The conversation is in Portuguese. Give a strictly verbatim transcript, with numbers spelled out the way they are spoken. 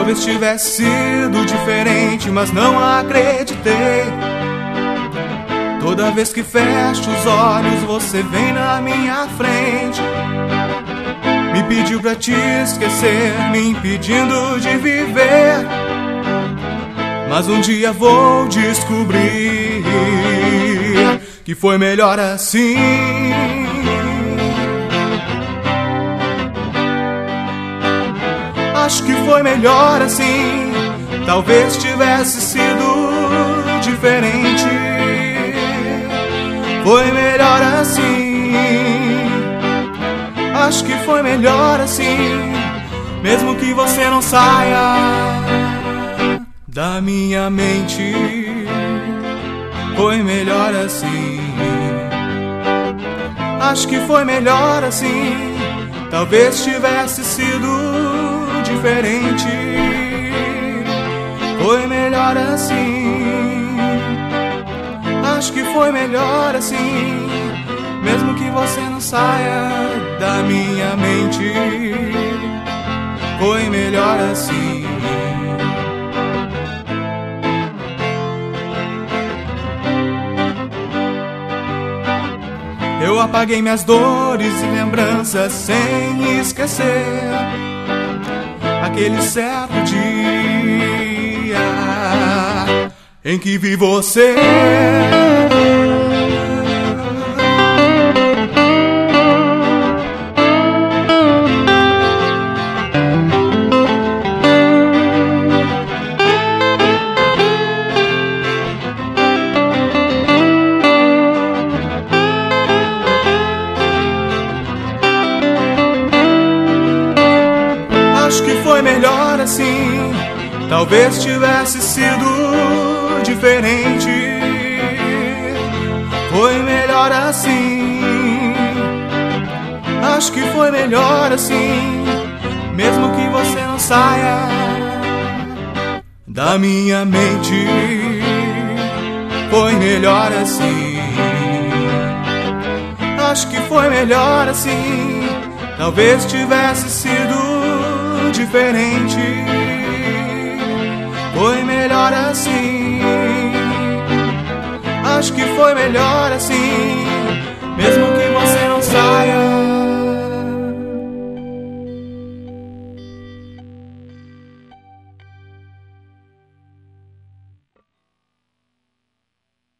Talvez tivesse sido diferente, mas não acreditei. Toda vez que fecho os olhos, você vem na minha frente. Me pediu pra te esquecer, me impedindo de viver. Mas um dia vou descobrir que foi melhor assim. Acho que foi melhor assim. Talvez tivesse sido diferente. Foi melhor assim. Acho que foi melhor assim. Mesmo que você não saia da minha mente, foi melhor assim. Acho que foi melhor assim. Talvez tivesse sido diferente. Foi melhor assim. Acho que foi melhor assim. Mesmo que você não saia da minha mente, foi melhor assim. Eu apaguei minhas dores e lembranças sem esquecer aquele certo dia em que vi você. Acho que foi melhor assim. Talvez tivesse sido diferente. Foi melhor assim. Acho que foi melhor assim. Mesmo que você não saia da minha mente, foi melhor assim. Acho que foi melhor assim. Talvez tivesse sido diferente. Foi melhor assim. Acho que foi melhor assim. Mesmo